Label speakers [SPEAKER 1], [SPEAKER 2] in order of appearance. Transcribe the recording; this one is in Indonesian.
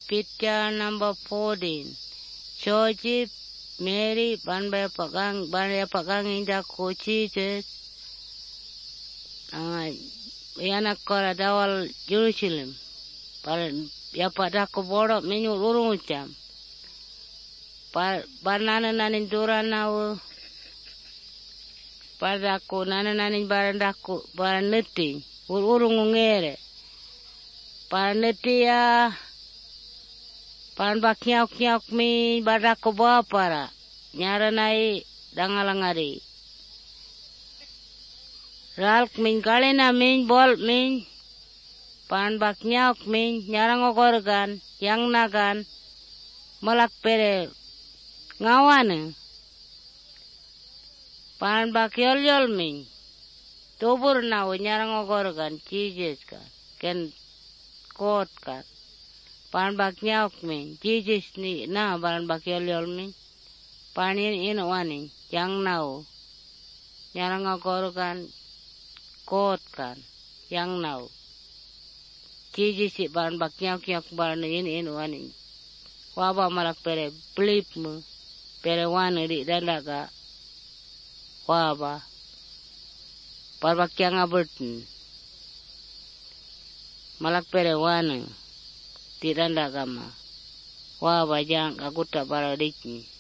[SPEAKER 1] picture number 14. Joseph, Mary, banbaya pagang inda ko Jesus. Yanak kora dawal Jerusalem. Ya pada ko bodo minyu urung jam. Nana duran nau. Pada ko nana barandaku baraneti urung ngere. Paraneti ya pan baknyok mi badako bapara nyara nai dangalangari. Ralk min kalena min bol min pan baknyok min nyara ngogorgan yang nagan malak pere ngawane. Pan bakyol min tubur nau nyara ngogorgan Jesus kan ken kot kan. Pan baknyok min Jesus ni na pan bakyol min pan in wani yang nau nyara ngogorgan kot kan yang nau Jesus si pan baknyok pan in wani waba malak pere blip mu pere wani di dalaga waba parbakyang abertin malak pere wani di dalaga ma waba jang aguta para dikni